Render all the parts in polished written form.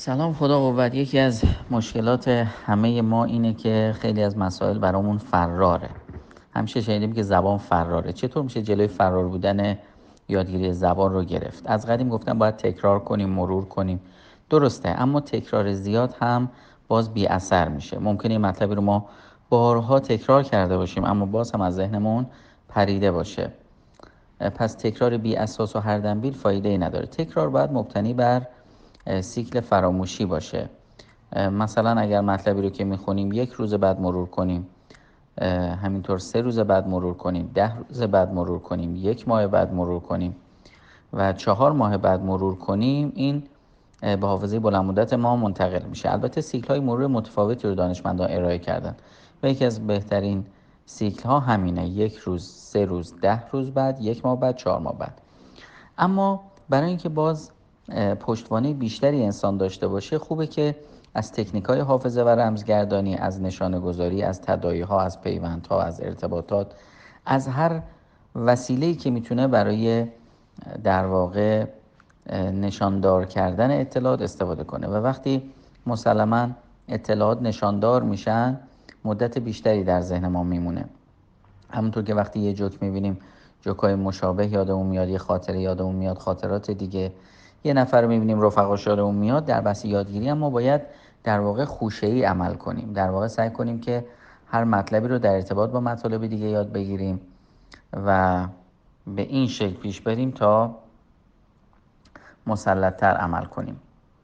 سلام، خدا قوت. یکی از مشکلات همه ما اینه که خیلی از مسائل برامون فراره. همیشه شنیدیم که زبان فراره. چطور میشه جلوی فرار بودن یادگیری زبان رو گرفت؟ از قدیم گفتن باید تکرار کنیم، مرور کنیم. درسته، اما تکرار زیاد هم باز بی اثر میشه. ممکنه این مطلبی رو ما بارها تکرار کرده باشیم اما باز هم از ذهنمون پریده باشه. پس تکرار بی اساس و هر دنبیل فایده ای نداره. تکرار باید مبتنی بر سیکل فراموشی باشه. مثلا اگر مطلبی رو که میخونیم 1 روز بعد مرور کنیم، همینطور 3 روز بعد مرور کنیم، 10 روز بعد مرور کنیم، 1 ماه بعد مرور کنیم و 4 ماه بعد مرور کنیم، این به حافظه بلند مدت ما منتقل میشه. البته سیکل های مرور متفاوتی رو دانشمندان ارائه کردن و یکی از بهترین سیکل ها همینه: 1 روز، 3 روز، 10 روز بعد، 1 ماه بعد، 4 ماه بعد. اما برای اینکه باز پشتوانه بیشتری انسان داشته باشه، خوبه که از تکنیک‌های حافظه و رمزگردانی، از نشانه‌گذاری، از تداعی‌ها، از پیوندها، از ارتباطات، از هر وسیله‌ای که میتونه برای در واقع نشاندار کردن اطلاعات استفاده کنه و وقتی مسلماً اطلاعات نشاندار میشن مدت بیشتری در ذهن ما میمونه. همونطور که وقتی یه جوک میبینیم، جوکای مشابه یادمون میاد، یه خاطره یادمون میاد، خاطرات دیگه، یه نفر رو میبینیم رفقاش یادمون میاد. در بحث یادگیری هم ما باید در واقع خوشه‌ای عمل کنیم. در واقع سعی کنیم که هر مطلبی رو در ارتباط با مطالب دیگه یاد بگیریم و به این شکل پیش بریم تا مسلط‌تر عمل کنیم.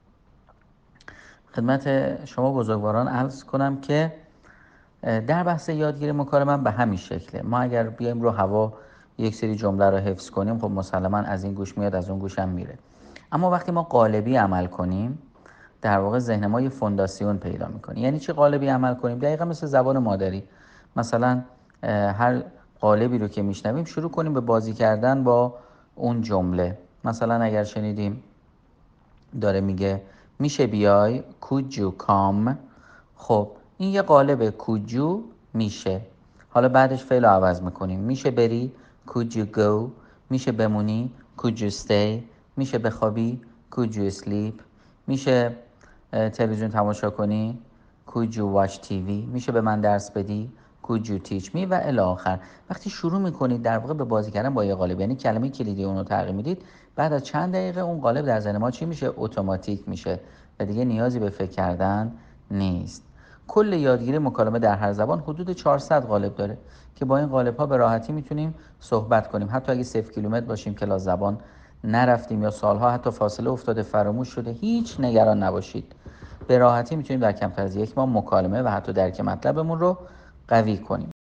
خدمت شما بزرگواران عرض کنم که در بحث یادگیری مکالمه به همین شکله. ما اگر بیایم رو هوا یک سری جمله رو حفظ کنیم، خب مسلما از این گوش میاد، از اون گوش هم میره. اما وقتی ما قالبی عمل کنیم، در واقع ذهن ما یه فونداسیون پیدا میکنه. یعنی چی قالبی عمل کنیم؟ دقیقا مثل زبان مادری. مثلا هر قالبی رو که میشنویم شروع کنیم به بازی کردن با اون جمله. مثلا اگر شنیدیم داره میگه میشه بیای، could you come، خب این یه قالبه. could you میشه، حالا بعدش فعل رو عوض میکنیم. میشه بری، could you go. میشه بمونی، could you stay. میشه بخوابی، could you sleep. میشه تلویزیون تماشا کنی، could you watch TV. میشه به من درس بدی، could you teach me و الی آخر. وقتی شروع میکنید در واقع به بازی کردن با یه قالب، یعنی کلمه کلیدی اون رو تغییر میدید، بعد از چند دقیقه اون قالب در ذهن ما چی میشه؟ اتوماتیک میشه و دیگه نیازی به فکر کردن نیست. کل یادگیری مکالمه در هر زبان حدود 400 قالب داره که با این قالب ها به راحتی میتونیم صحبت کنیم. حتی اگه 0 کیلومتر باشیم، کلاس زبان نرفتیم یا سالها حتی فاصله افتاده، فراموش شده، هیچ نگران نباشید. به راحتی میتونیم در کمتر از 1 ماه مکالمه و حتی درک مطلبمون رو قوی کنیم.